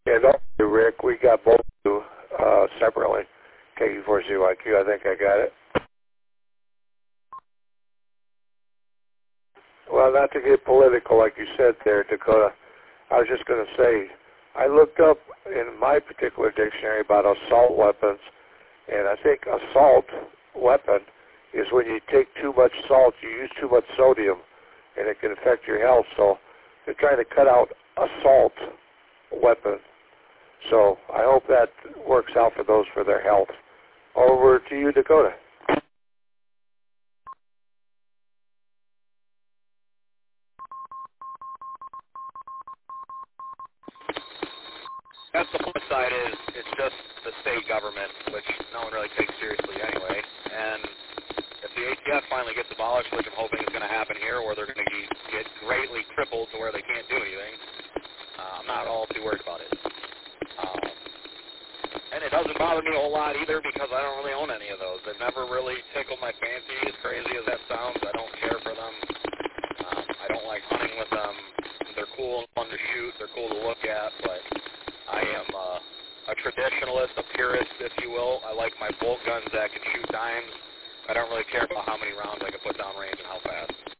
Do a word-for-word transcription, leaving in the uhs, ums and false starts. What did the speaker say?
Yeah, don't you, Rick. We got both of you uh, separately. K Q four C Y Q, I think I got it. Well, not to get political like you said there, Dakota, I was just going to say, I looked up in my particular dictionary about assault weapons, and I think assault weapon is when you take too much salt, you use too much sodium, and it can affect your health. So they're trying to cut out assault weapon. So I hope that works out for those for their health. Over to you, Dakota. That's the flip side is it's just the state government, which no one really takes seriously anyway. And if the A T F finally gets abolished, which I'm hoping is going to happen here, or they're going to get greatly crippled to where they can't do anything, uh, I'm not all too worried about it. Um, and it doesn't bother me a whole lot either because I don't really own any of those. They've never really tickled my fancy, as crazy as that sounds. I don't care for them. Um, I don't like hunting with them. They're cool and fun to shoot. They're cool to look at, but I am uh, a traditionalist, a purist, if you will. I like my bolt guns that can shoot dimes. I don't really care about how many rounds I can put down range and how fast.